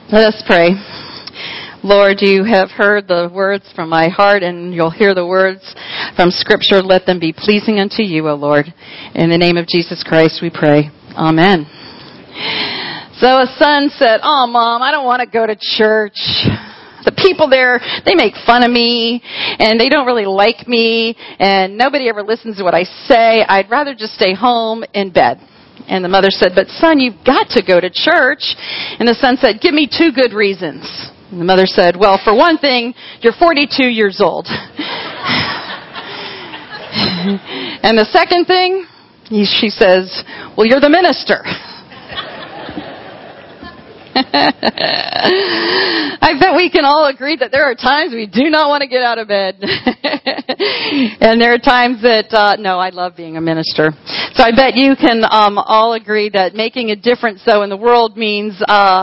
Let us pray. Lord, you have heard the words from my heart, and you'll hear the words from Scripture. Let them be pleasing unto you, O Lord. In the name of Jesus Christ we pray. Amen. So a son said, "Oh, Mom, I don't want to go to church. The people there, they make fun of me, and they don't really like me, and nobody ever listens to what I say. I'd rather just stay home in bed." And the mother said, "But son, you've got to go to church." And the son said, "Give me 2 good reasons." And the mother said, "Well, for one thing, you're 42 years old." And the second thing, she says, "Well, you're the minister." I bet we can all agree that there are times we do not want to get out of bed. And there are times that, no, I love being a minister. So I bet you can all agree that making a difference, though, in the world means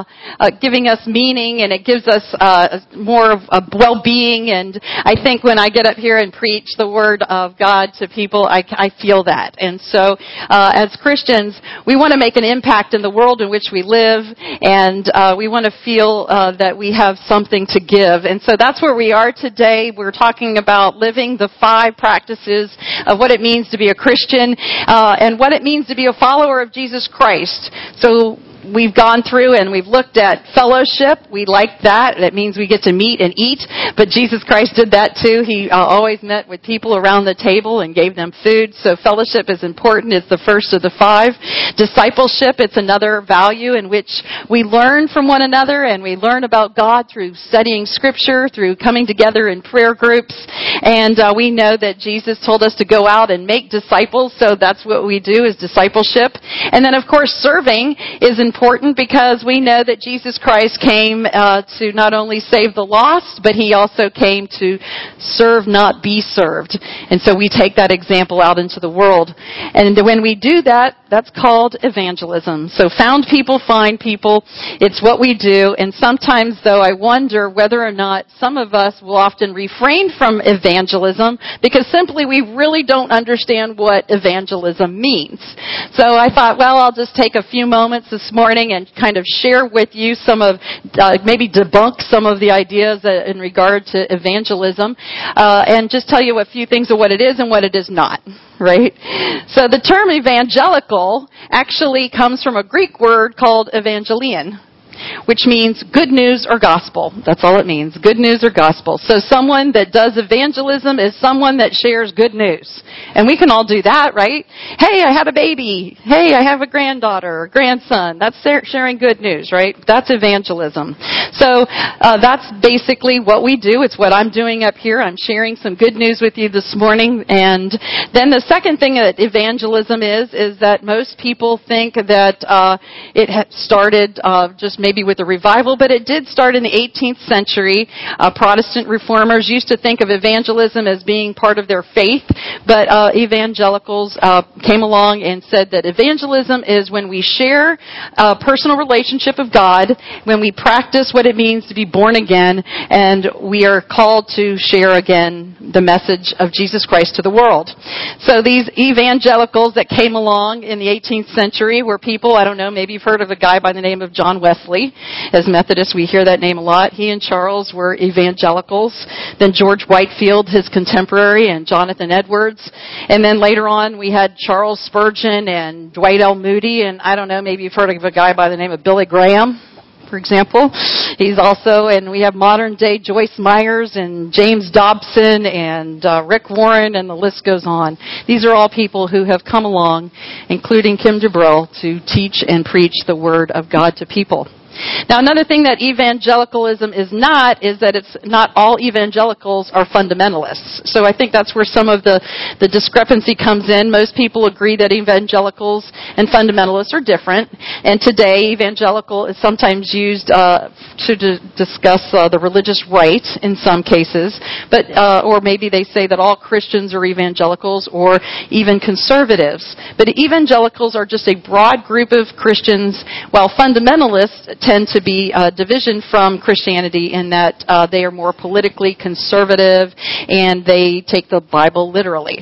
giving us meaning, and it gives us more of a well-being. And I think when I get up here and preach the Word of God to people, I feel that. And so as Christians, we want to make an impact in the world in which we live, and we want to feel that we have something to give. And so that's where we are today. We're talking about living the 5 practices of what it means to be a Christian and what it means to be a follower of Jesus Christ. So we've gone through and we've looked at fellowship. We like that. That means we get to meet and eat. But Jesus Christ did that too. He always met with people around the table and gave them food. So fellowship is important. It's the first of the 5. Discipleship, it's another value in which we learn from one another, and we learn about God through studying Scripture, through coming together in prayer groups. And we know that Jesus told us to go out and make disciples. So that's what we do, is discipleship. And then, of course, serving is important because we know that Jesus Christ came to not only save the lost, but He also came to serve, not be served. And so we take that example out into the world. And when we do that, that's called evangelism. So found people, find people. It's what we do. And sometimes, though, I wonder whether or not some of us will often refrain from evangelism because simply we really don't understand what evangelism means. So I thought, well, I'll just take a few moments this morning and kind of share with you some of, maybe debunk some of the ideas in regard to evangelism, and just tell you a few things of what it is and what it is not, right? So the term evangelical actually comes from a Greek word called evangelion, which means good news or gospel. That's all it means, good news or gospel. So someone that does evangelism is someone that shares good news. And we can all do that, right? Hey, I have a baby. Hey, I have a granddaughter or grandson. That's sharing good news, right? That's evangelism. So that's basically what we do. It's what I'm doing up here. I'm sharing some good news with you this morning. And then the second thing that evangelism is that most people think that it had started just maybe with a revival, but it did start in the 18th century. Protestant reformers used to think of evangelism as being part of their faith, but evangelicals came along and said that evangelism is when we share a personal relationship of God, when we practice what it means to be born again, and we are called to share again the message of Jesus Christ to the world. So these evangelicals that came along in the 18th century were people, I don't know, maybe you've heard of a guy by the name of John Wesley. As Methodists, we hear that name a lot. He and Charles were evangelicals. Then George Whitefield, his contemporary, and Jonathan Edwards. And then later on, we had Charles Spurgeon and Dwight L. Moody. And I don't know, maybe you've heard of a guy by the name of Billy Graham, for example. He's also, and we have modern day Joyce Myers and James Dobson and Rick Warren, and the list goes on. These are all people who have come along, including Kim Dubreuil, to teach and preach the Word of God to people. Now, another thing that evangelicalism is not is that it's not all evangelicals are fundamentalists. So I think that's where some of the discrepancy comes in. Most people agree that evangelicals and fundamentalists are different. And today, evangelical is sometimes used to discuss the religious right in some cases. But or maybe they say that all Christians are evangelicals or even conservatives. But evangelicals are just a broad group of Christians, while fundamentalists tend to be a division from Christianity in that they are more politically conservative and they take the Bible literally.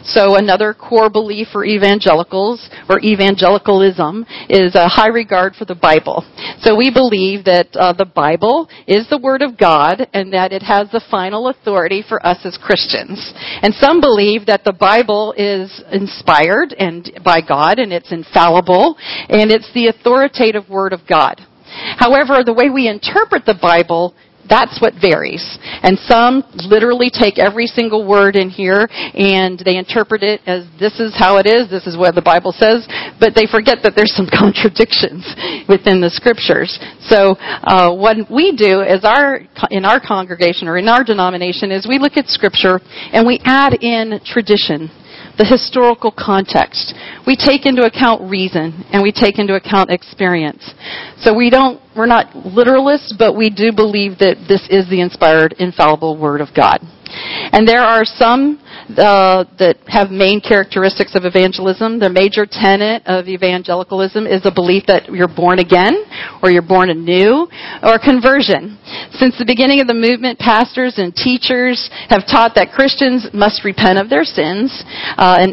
So another core belief for evangelicals, or evangelicalism, is a high regard for the Bible. So we believe that the Bible is the Word of God and that it has the final authority for us as Christians. And some believe that the Bible is inspired and by God and it's infallible and it's the authoritative Word of God. However, the way we interpret the Bible, that's what varies. And some literally take every single word in here and they interpret it as this is how it is, this is what the Bible says, but they forget that there's some contradictions within the scriptures. So what we do is in our congregation or in our denomination is we look at scripture and we add in tradition, the historical context. We take into account reason and we take into account experience. So we're not literalists, but we do believe that this is the inspired, infallible Word of God. And there are some that have main characteristics of evangelism. The major tenet of evangelicalism is the belief that you're born again, or you're born anew, or conversion. Since the beginning of the movement, pastors and teachers have taught that Christians must repent of their sins, and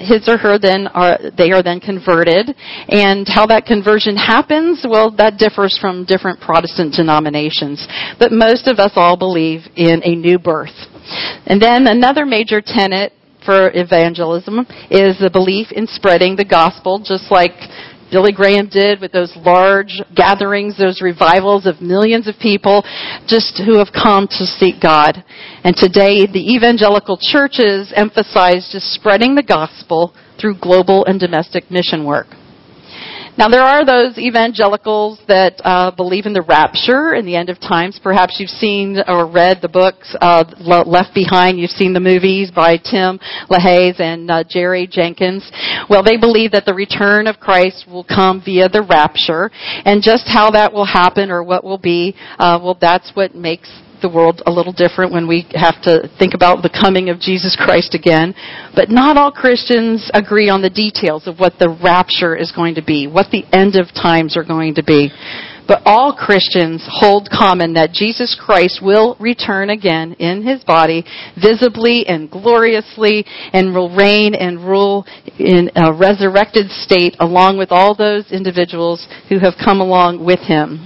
they are then converted. And how that conversion happens, well, that differs from different Protestant denominations. But most of us all believe in a new birth. And then another major tenet for evangelism is the belief in spreading the gospel, just like Billy Graham did with those large gatherings, those revivals of millions of people just who have come to seek God. And today, the evangelical churches emphasize just spreading the gospel through global and domestic mission work. Now, there are those evangelicals that believe in the rapture and the end of times. Perhaps you've seen or read the books Left Behind. You've seen the movies by Tim LaHaye and Jerry Jenkins. Well, they believe that the return of Christ will come via the rapture. And just how that will happen or what will be, that's what makes the world a little different when we have to think about the coming of Jesus Christ again. But not all Christians agree on the details of what the rapture is going to be, what the end of times are going to be. But all Christians hold common that Jesus Christ will return again in His body, visibly and gloriously, and will reign and rule in a resurrected state along with all those individuals who have come along with Him.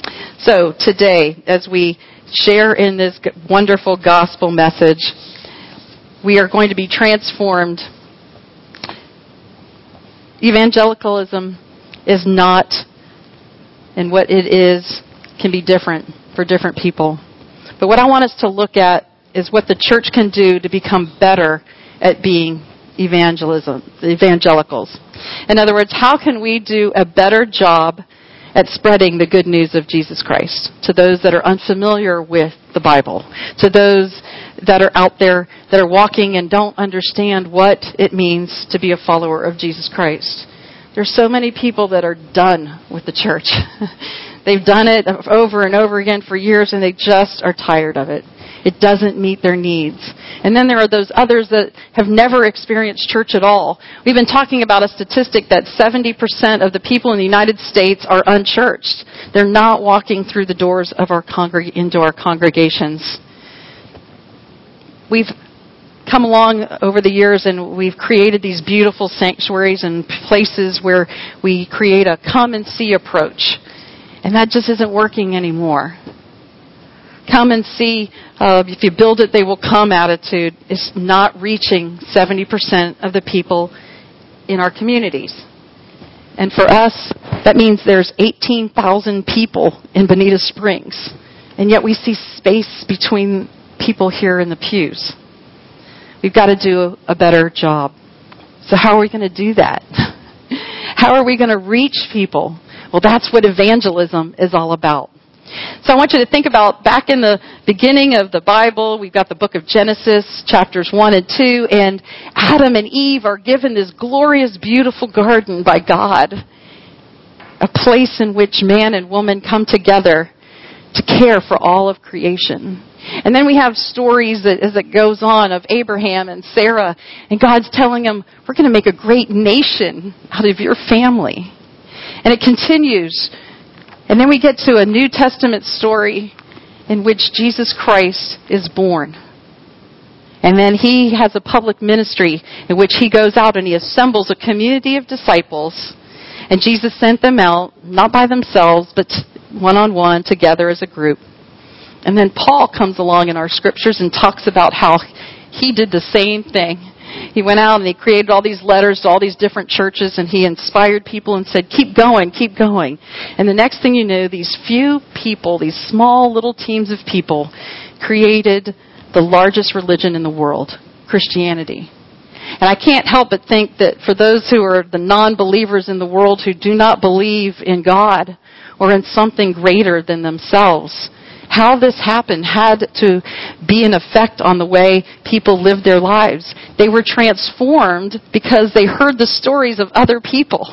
So today, as we share in this wonderful gospel message, we are going to be transformed. Evangelicalism is not, and what it is can be different for different people. But what I want us to look at is what the church can do to become better at being evangelicals. In other words, how can we do a better job at spreading the good news of Jesus Christ to those that are unfamiliar with the Bible, to those that are out there that are walking and don't understand what it means to be a follower of Jesus Christ. There's so many people that are done with the church. They've done it over and over again for years and they just are tired of it. It doesn't meet their needs. And then there are those others that have never experienced church at all. We've been talking about a statistic that 70% of the people in the United States are unchurched. They're not walking through the doors of into our congregations. We've come along over the years and we've created these beautiful sanctuaries and places where we create a come and see approach. And that just isn't working anymore. Come and see, if you build it, they will come attitude is not reaching 70% of the people in our communities. And for us, that means there's 18,000 people in Bonita Springs. And yet we see space between people here in the pews. We've got to do a better job. So how are we going to do that? How are we going to reach people? Well, that's what evangelism is all about. So I want you to think about back in the beginning of the Bible, we've got the book of Genesis, chapters 1 and 2, and Adam and Eve are given this glorious, beautiful garden by God, a place in which man and woman come together to care for all of creation. And then we have stories that, as it goes on, of Abraham and Sarah, and God's telling them, we're going to make a great nation out of your family. And it continues. And then we get to a New Testament story in which Jesus Christ is born. And then he has a public ministry in which he goes out and he assembles a community of disciples. And Jesus sent them out, not by themselves, but one-on-one, together as a group. And then Paul comes along in our scriptures and talks about how he did the same thing. He went out and he created all these letters to all these different churches, and he inspired people and said, keep going, keep going. And the next thing you knew, these few people, these small little teams of people, created the largest religion in the world, Christianity. And I can't help but think that for those who are the non-believers in the world who do not believe in God or in something greater than themselves, how this happened had to be an effect on the way people lived their lives. They were transformed because they heard the stories of other people.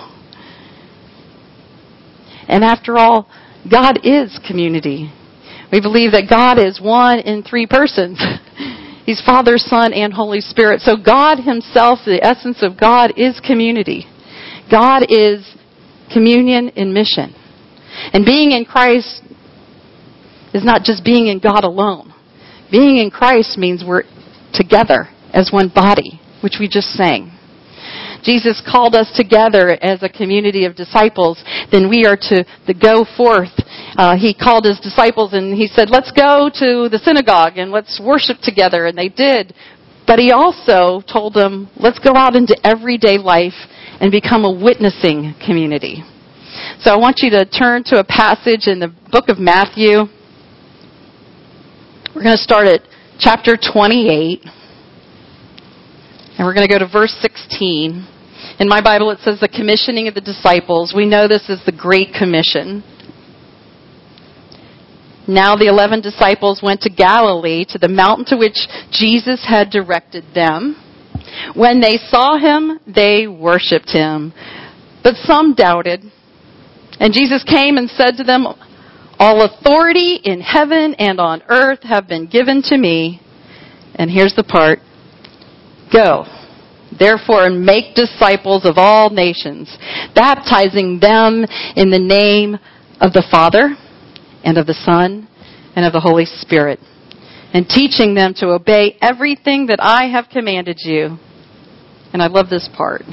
And after all, God is community. We believe that God is one in three persons. He's Father, Son, and Holy Spirit. So God himself, the essence of God, is community. God is communion in mission. And being in Christ is not just being in God alone. Being in Christ means we're together as one body, which we just sang. Jesus called us together as a community of disciples. Then we are to go forth. He called his disciples and he said, let's go to the synagogue and let's worship together. And they did. But he also told them, let's go out into everyday life and become a witnessing community. So I want you to turn to a passage in the book of Matthew. We're going to start at chapter 28. And we're going to go to verse 16. In my Bible it says the commissioning of the disciples. We know this is the Great Commission. Now the 11 disciples went to Galilee, to the mountain to which Jesus had directed them. When they saw him, they worshipped him. But some doubted. And Jesus came and said to them, all authority in heaven and on earth have been given to me. And here's the part. Go, therefore, and make disciples of all nations, baptizing them in the name of the Father and of the Son and of the Holy Spirit, and teaching them to obey everything that I have commanded you. And I love this part.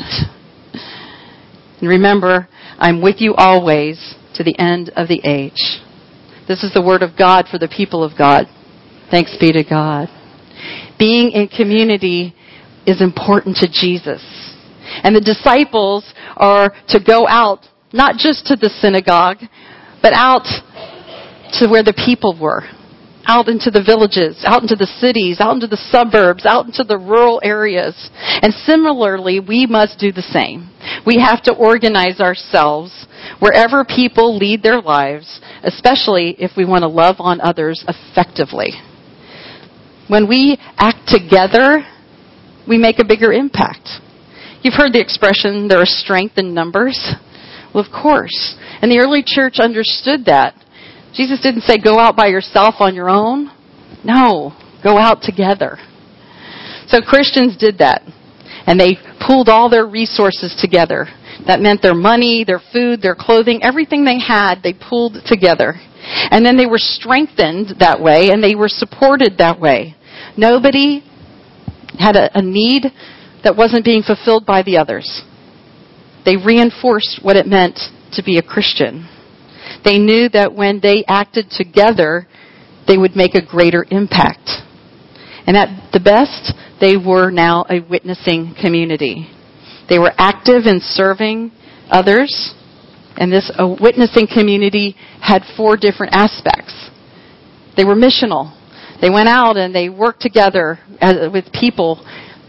And remember, I'm with you always to the end of the age. This is the word of God for the people of God. Thanks be to God. Being in community is important to Jesus. And the disciples are to go out, not just to the synagogue, but out to where the people were. Out into the villages, out into the cities, out into the suburbs, out into the rural areas. And similarly, we must do the same. We have to organize ourselves wherever people lead their lives, especially if we want to love on others effectively. When we act together, we make a bigger impact. You've heard the expression, there is strength in numbers. Well, of course. And the early church understood that. Jesus didn't say go out by yourself on your own. No, go out together. So Christians did that. And they pooled all their resources together. That meant their money, their food, their clothing, everything they had, they pooled together. And then they were strengthened that way, and they were supported that way. Nobody had a need that wasn't being fulfilled by the others. They reinforced what it meant to be a Christian. They knew that when they acted together, they would make a greater impact. And at the best, they were now a witnessing community. They were active in serving others, and this witnessing community had 4 different aspects. They were missional. They went out and they worked together with people.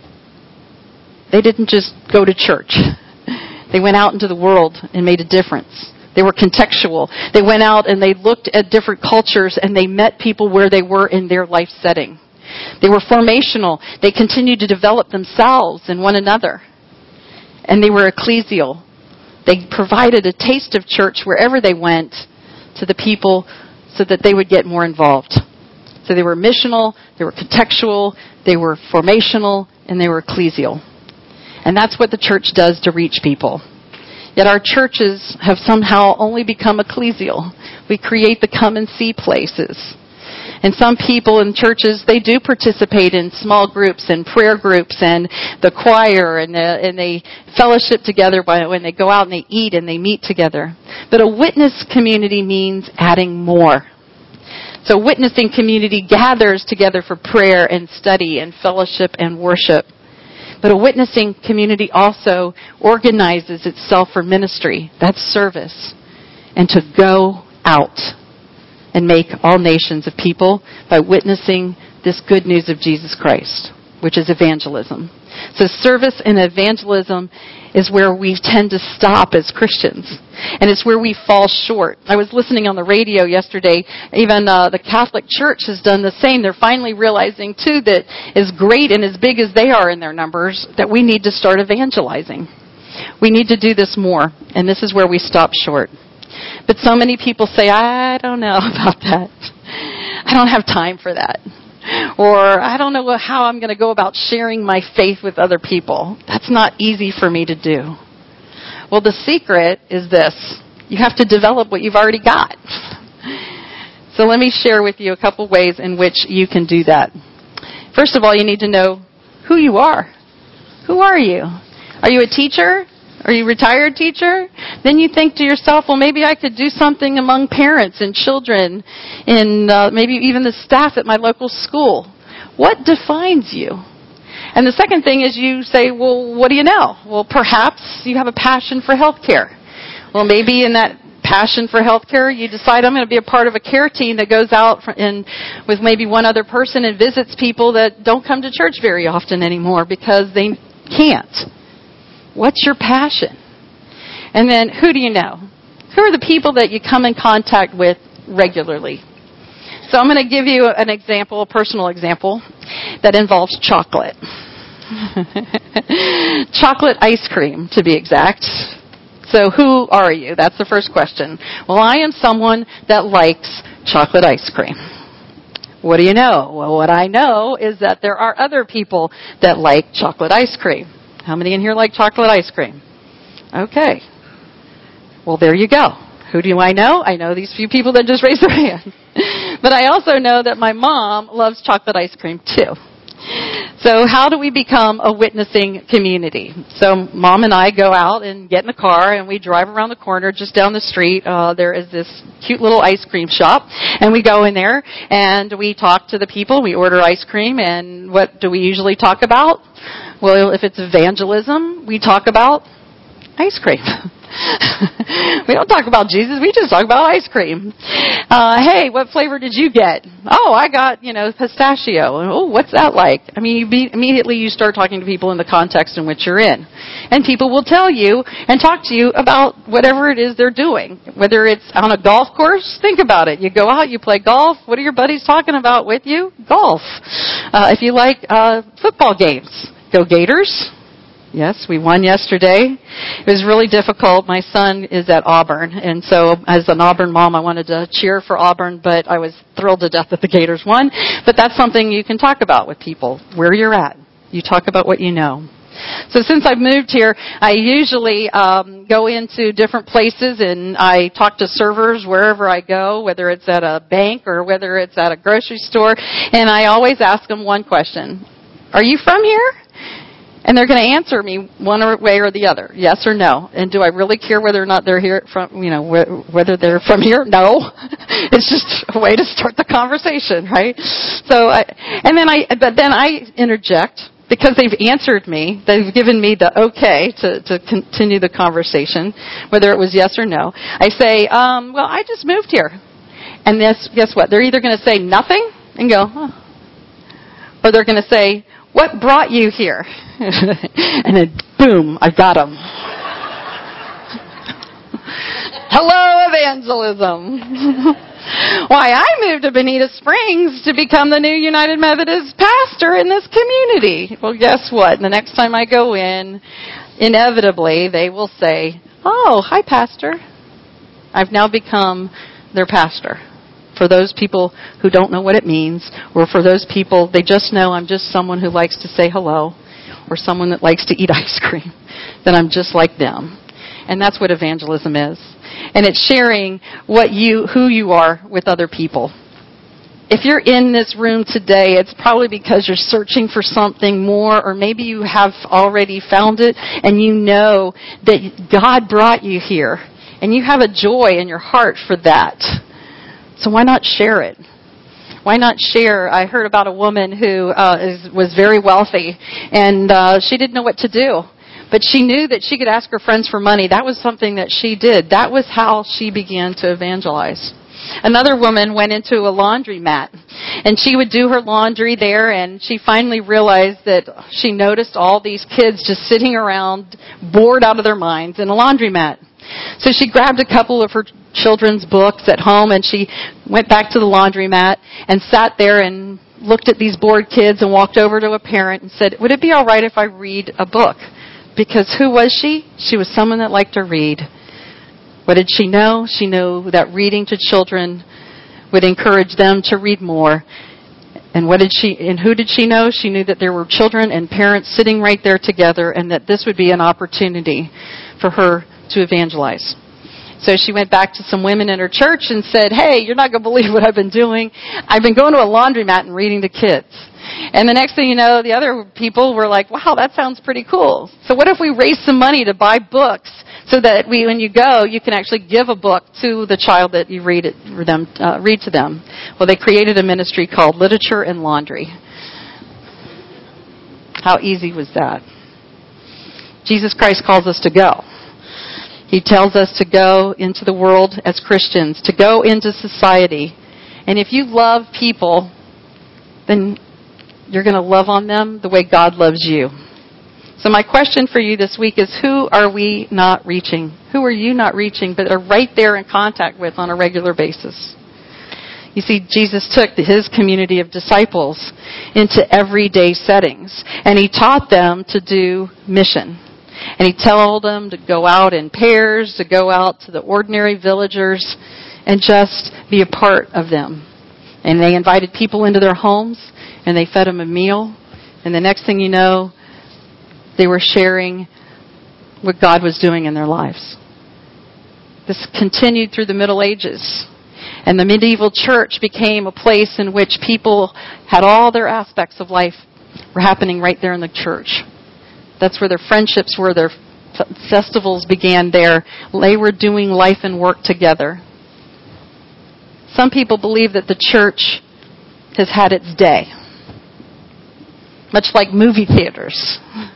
They didn't just go to church. They went out into the world and made a difference. They were contextual. They went out and they looked at different cultures and they met people where they were in their life setting. They were formational. They continued to develop themselves and one another. And they were ecclesial. They provided a taste of church wherever they went to the people so that they would get more involved. So they were missional, they were contextual, they were formational, and they were ecclesial. And that's what the church does to reach people. Yet our churches have somehow only become ecclesial. We create the come and see places. And some people in churches, they do participate in small groups and prayer groups and the choir, and they fellowship together when they go out and they eat and they meet together. But a witness community means adding more. So witnessing community gathers together for prayer and study and fellowship and worship. But a witnessing community also organizes itself for ministry. That's service. And to go out and make all nations of people by witnessing this good news of Jesus Christ, which is evangelism. So service and evangelism is where we tend to stop as Christians. And it's where we fall short. I was listening on the radio yesterday. Even the Catholic Church has done the same. They're finally realizing, too, that as great and as big as they are in their numbers, that we need to start evangelizing. We need to do this more. And this is where we stop short. But so many people say, I don't know about that. I don't have time for that. Or I don't know how I'm going to go about sharing my faith with other people. That's not easy for me to do. Well, the secret is this. You have to develop what you've already got. So let me share with you a couple ways in which you can do that. First of all, you need to know who you are. Who are you? Are you a teacher? Are you a retired teacher? Then you think to yourself, well, maybe I could do something among parents and children and maybe even the staff at my local school. What defines you? And the second thing is you say, well, what do you know? Well, perhaps you have a passion for healthcare. Well, maybe in that passion for healthcare, you decide I'm going to be a part of a care team that goes out with maybe one other person and visits people that don't come to church very often anymore because they can't. What's your passion? And then who do you know? Who are the people that you come in contact with regularly? So I'm going to give you an example, a personal example, that involves chocolate. Chocolate ice cream, to be exact. So who are you? That's the first question. Well, I am someone that likes chocolate ice cream. What do you know? Well, what I know is that there are other people that like chocolate ice cream. How many in here like chocolate ice cream? Okay. Well, there you go. Who do I know? I know these few people that just raised their hand. But I also know that my mom loves chocolate ice cream too. So how do we become a witnessing community? So Mom and I go out and get in the car and we drive around the corner just down the street. There is this cute little ice cream shop, and we go in there and we talk to the people. We order ice cream, and what do we usually talk about? Well, if it's evangelism, we talk about ice cream. We don't talk about Jesus. We just talk about ice cream. Hey, what flavor did you get? Oh, I got, pistachio. Oh, what's that like? I mean, immediately you start talking to people in the context in which you're in. And people will tell you and talk to you about whatever it is they're doing. Whether it's on a golf course, think about it. You go out, you play golf. What are your buddies talking about with you? Golf. If you like football games, go Gators. Yes, we won yesterday. It was really difficult. My son is at Auburn, and so as an Auburn mom, I wanted to cheer for Auburn, but I was thrilled to death that the Gators won. But that's something you can talk about with people, where you're at. You talk about what you know. So since I've moved here, I usually go into different places and I talk to servers wherever I go, whether it's at a bank or whether it's at a grocery store, and I always ask them one question. Are you from here? And they're going to answer me one way or the other, yes or no. And do I really care whether or not they're here from, whether they're from here? No. It's just a way to start the conversation, right? But then I interject because they've answered me. They've given me the okay to continue the conversation, whether it was yes or no. I say, well, I just moved here. And guess what? They're either going to say nothing and go, oh. Or they're going to say, what brought you here? And then, boom, I've got them. Hello, evangelism. Why, I moved to Bonita Springs to become the new United Methodist pastor in this community. Well, guess what? The next time I go in, inevitably, they will say, oh, hi, pastor. I've now become their pastor. For those people who don't know what it means, or for those people, they just know I'm just someone who likes to say hello, or someone that likes to eat ice cream, then I'm just like them. And that's what evangelism is. And it's sharing who you are with other people. if you're in this room today, it's probably because you're searching for something more, or maybe you have already found it and you know that God brought you here and you have a joy in your heart for that. So why not share it? Why not share? I heard about a woman who was very wealthy, and she didn't know what to do. But she knew that she could ask her friends for money. That was something that she did. That was how she began to evangelize. Another woman went into a laundromat, and she would do her laundry there, and she finally realized that she noticed all these kids just sitting around, bored out of their minds in a laundromat. So she grabbed a couple of her children's books at home, and she went back to the laundromat and sat there and looked at these bored kids and walked over to a parent and said, "Would it be all right if I read a book?" Because who was she? She was someone that liked to read. What did she know? She knew that reading to children would encourage them to read more. And who did she know? She knew that there were children and parents sitting right there together, and that this would be an opportunity for her to evangelize. So she went back to some women in her church and said, "Hey, you're not going to believe what I've been doing. I've been going to a laundromat and reading to kids." And the next thing you know, the other people were like, "Wow, that sounds pretty cool. So what if we raise some money to buy books so that when you go, you can actually give a book to the child that you read to them?" Well, they created a ministry called Literature and Laundry. How easy was that? Jesus Christ calls us to go. He tells us to go into the world as Christians, to go into society. And if you love people, then you're going to love on them the way God loves you. So my question for you this week is, who are we not reaching? Who are you not reaching but are right there in contact with on a regular basis? You see, Jesus took his community of disciples into everyday settings, and he taught them to do mission. And he told them to go out in pairs, to go out to the ordinary villagers, and just be a part of them. And they invited people into their homes, and they fed them a meal. And the next thing you know, they were sharing what God was doing in their lives. This continued through the Middle Ages. And the medieval church became a place in which people had all their aspects of life were happening right there in the church. That's where their friendships were, their festivals began there. They were doing life and work together. Some people believe that the church has had its day, much like movie theaters.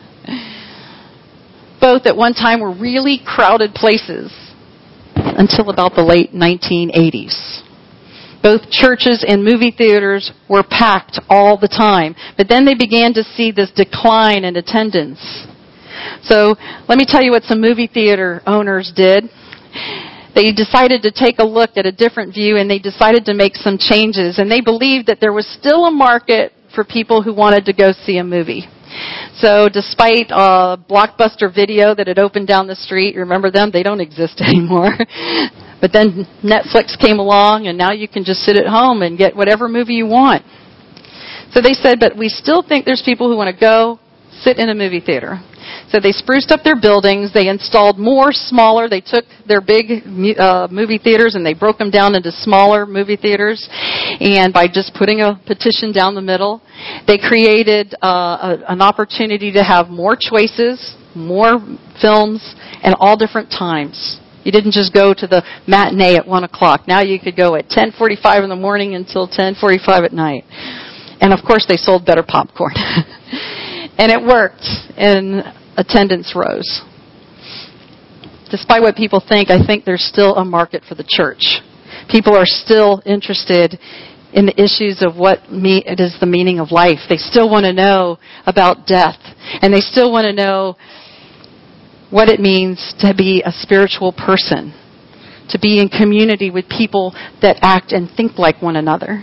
Both at one time were really crowded places until about the late 1980s. Both churches and movie theaters were packed all the time. But then they began to see this decline in attendance. So let me tell you what some movie theater owners did. They decided to take a look at a different view, and they decided to make some changes. And they believed that there was still a market for people who wanted to go see a movie. So despite Blockbuster Video that had opened down the street, remember them? They don't exist anymore. But then Netflix came along, and now you can just sit at home and get whatever movie you want. So they said, but we still think there's people who want to go sit in a movie theater. So they spruced up their buildings. They installed more smaller. They took their big movie theaters and they broke them down into smaller movie theaters. And by just putting a petition down the middle, they created an opportunity to have more choices, more films, and all different times. You didn't just go to the matinee at 1 o'clock. Now you could go at 10:45 in the morning until 10:45 at night. And of course they sold better popcorn. And it worked, and attendance rose. Despite what people think, I think there's still a market for the church. People are still interested in the issues of what it is the meaning of life. They still want to know about death, and they still want to know what it means to be a spiritual person, to be in community with people that act and think like one another.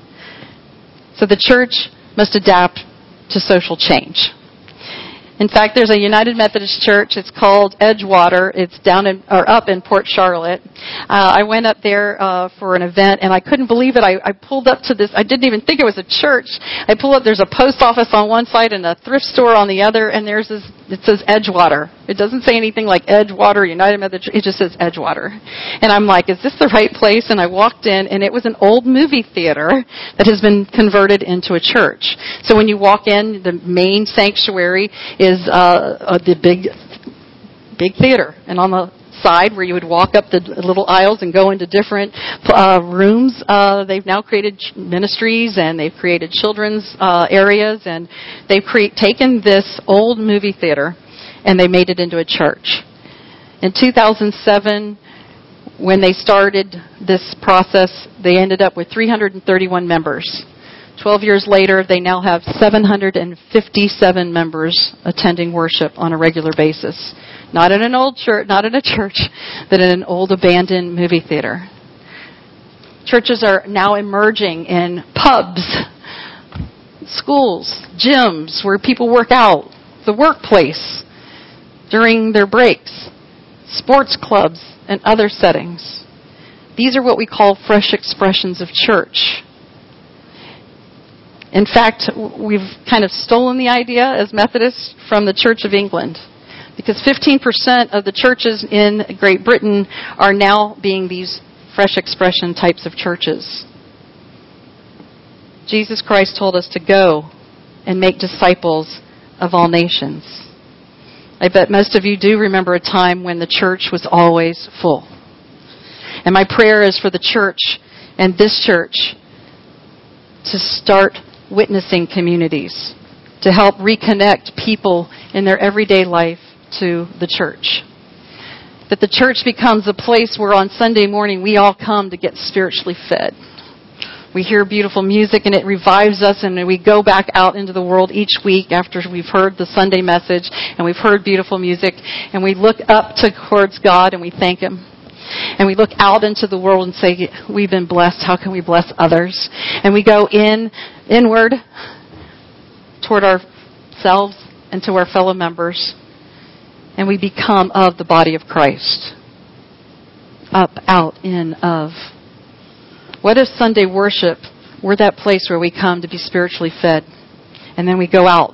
So the church must adapt to social change. In fact, there's a United Methodist Church. It's called Edgewater. It's up in Port Charlotte. I went up there for an event, and I couldn't believe it. I pulled up to this. I didn't even think it was a church. I pulled up. There's a post office on one side and a thrift store on the other, and there's this It says Edgewater. It doesn't say anything like Edgewater, United Methodist. It just says Edgewater. And I'm like, is this the right place? And I walked in, and it was an old movie theater that has been converted into a church. So when you walk in, the main sanctuary is the big theater. And on the side where you would walk up the little aisles and go into different rooms, they've now created ministries, and they've created children's areas, and they've taken this old movie theater and they made it into a church. In 2007, when they started this process, they ended up with 331 members. 12 years later, they now have 757 members attending worship on a regular basis. Not in an old church, not in a church, but in an old abandoned movie theater. Churches are now emerging in pubs, schools, gyms where people work out, the workplace during their breaks, sports clubs, and other settings. These are what we call fresh expressions of church. In fact, we've kind of stolen the idea as Methodists from the Church of England, because 15% of the churches in Great Britain are now being these fresh expression types of churches. Jesus Christ told us to go and make disciples of all nations. I bet most of you do remember a time when the church was always full. And my prayer is for the church and this church to start witnessing communities, to help reconnect people in their everyday life to the church. That the church becomes a place where on Sunday morning we all come to get spiritually fed. We hear beautiful music and it revives us, and we go back out into the world each week after we've heard the Sunday message and we've heard beautiful music, and we look up towards God and we thank Him. And we look out into the world and say, we've been blessed. How can we bless others? And we go inward toward ourselves and to our fellow members. And we become of the body of Christ. Up, out, in, of. What if Sunday worship were that place where we come to be spiritually fed? And then we go out.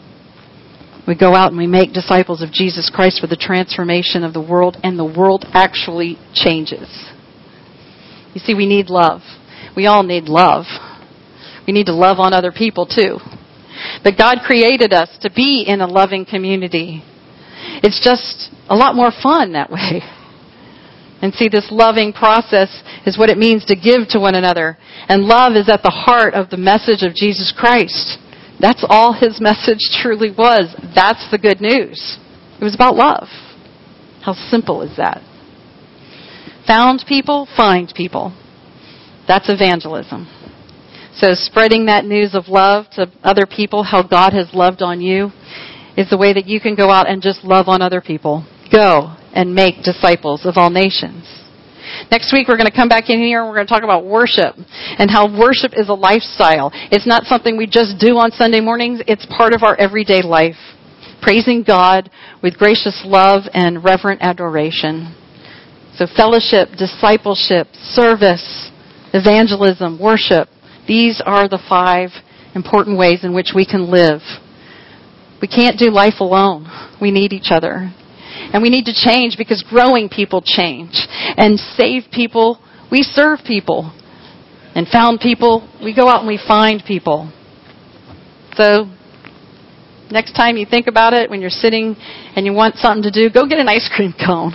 We go out and we make disciples of Jesus Christ for the transformation of the world, and the world actually changes. You see, we need love. We all need love. We need to love on other people too. But God created us to be in a loving community. It's just a lot more fun that way. And see, this loving process is what it means to give to one another. And love is at the heart of the message of Jesus Christ. That's all His message truly was. That's the good news. It was about love. How simple is that? Found people, find people. That's evangelism. So spreading that news of love to other people, how God has loved on you, is the way that you can go out and just love on other people. Go and make disciples of all nations. Next week we're going to come back in here and we're going to talk about worship and how worship is a lifestyle. It's not something we just do on Sunday mornings. It's part of our everyday life. Praising God with gracious love and reverent adoration. So fellowship, discipleship, service, evangelism, worship. These are the 5 important ways in which we can live. We can't do life alone. We need each other. And we need to change because growing people change. And saved people, we serve people. And found people, we go out and we find people. So, next time you think about it, when you're sitting and you want something to do, go get an ice cream cone.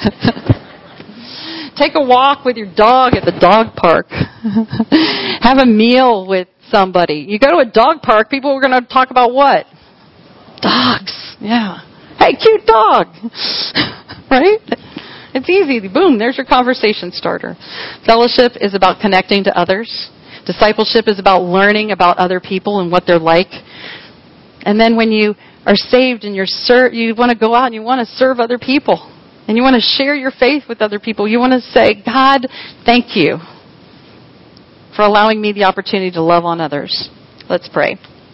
Take a walk with your dog at the dog park. Have a meal with somebody. You go to a dog park, people are going to talk about what? Dogs. Yeah. Hey, cute dog. Right? It's easy. Boom, there's your conversation starter. Fellowship is about connecting to others. Discipleship is about learning about other people and what they're like. And then when you are saved and you want to go out and you want to serve other people. And you want to share your faith with other people. You want to say, God, thank you for allowing me the opportunity to love on others. Let's pray.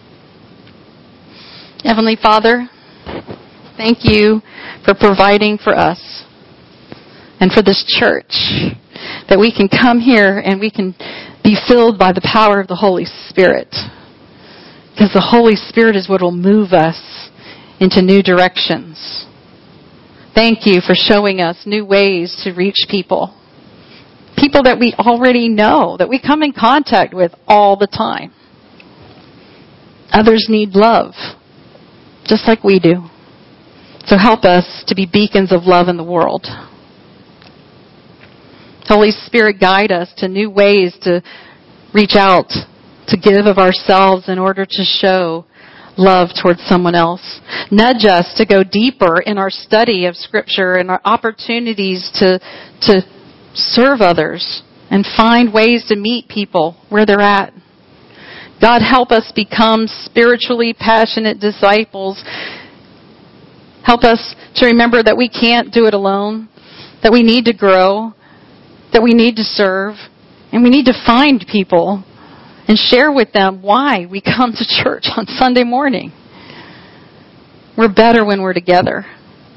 Heavenly Father, thank you for providing for us and for this church, that we can come here and we can be filled by the power of the Holy Spirit. Because the Holy Spirit is what will move us into new directions. Thank you for showing us new ways to reach people. People that we already know, that we come in contact with all the time. Others need love, just like we do. So help us to be beacons of love in the world. Holy Spirit, guide us to new ways to reach out, to give of ourselves in order to show love towards someone else. Nudge us to go deeper in our study of Scripture and our opportunities to serve others and find ways to meet people where they're at. God, help us become spiritually passionate disciples. Help us to remember that we can't do it alone, that we need to grow, that we need to serve, and we need to find people and share with them why we come to church on Sunday morning. We're better when we're together.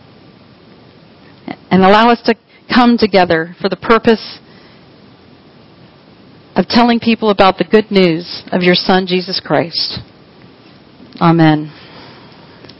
And allow us to come together for the purpose of telling people about the good news of your Son, Jesus Christ. Amen.